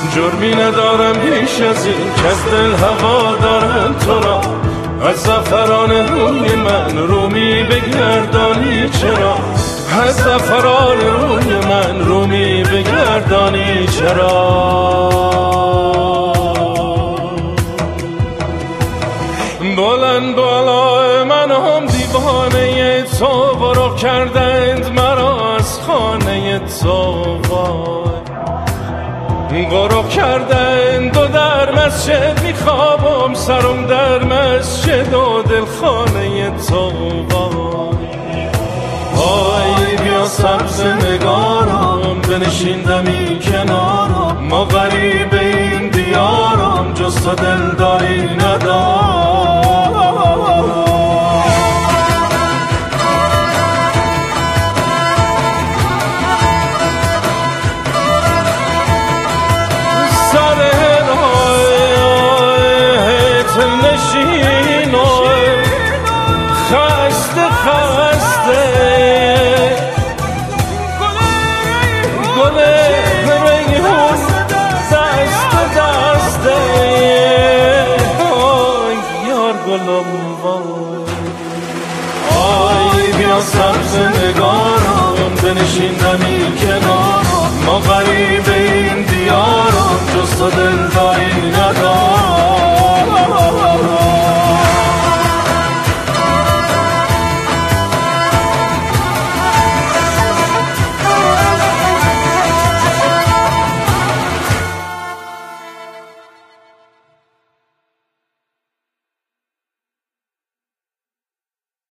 جرمی ندارم بیش از این که از دل هوا دارم تو را، از زعفران روی من رومی بگردانی چرا، از زعفران روی من رومی بگردانی چرا. بلند بالا من هم دیوانه تو، برو کردند مرا از خانه تو، برو کردند و در مسجد میخوابم، سرم در مسجد و دل خانه تو. وای بیا سبز نگارم بنشین دمی کنارم، ما غریب این دیارم جز تو دلداری ندارم. خسته خسته گل ریحون دست دسته، آی یار گلم آی بیا سبز نگارم بنشین دمی کنارم، ما غریب